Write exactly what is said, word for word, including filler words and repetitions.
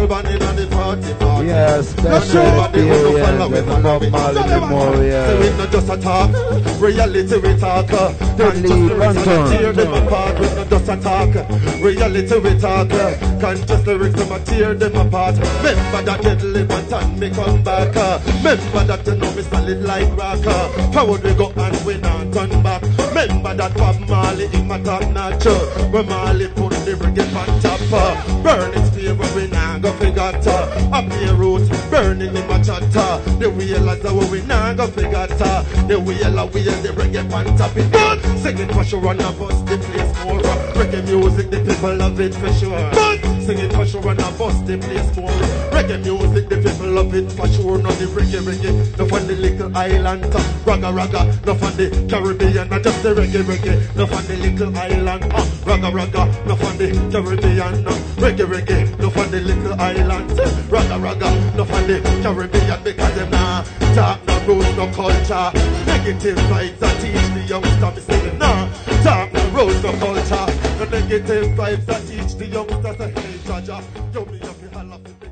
born in on the forty forty. Yes, that's nobody who no yeah, follow with Bob Marley Memorial. So we not just a talk, reality we talk. Can't just lyrics and tear them apart. We not just a talk, reality we talk. Can't just lyrics them a tear them apart. Remember that deadly man and me come back. Remember that you know me solid like rock. How would we go and we not turn back? Remember that Bob Marley in my top notch. When Marley put the reggae on top. Burn its favor we not go forget. Up the roots burning in my chatter. The wheel as a we not go forget. The wheel a wheel the reggae on top. It good. Sing it for sure and a bust the place more. Reggae music the people love it for sure. Good. Sing it for sure and a bust the place more. Reggae music the people love it for sure. Not the reggae reggae. No from the little island. Ragga ragga. No from the Caribbean. Not just the reggae reggae. No from the little island. Uh, ragga ragga. No from the Caribbean. Uh, reggae reggae. No from the little island. Ragga ragga. No from the Caribbean. Because them nah talk no rules no culture. Negative vibes that teach the youngster. Me say nah talk no rules no culture. The negative vibes that teach the youngsters. Hey Jaja, yo me up you holla.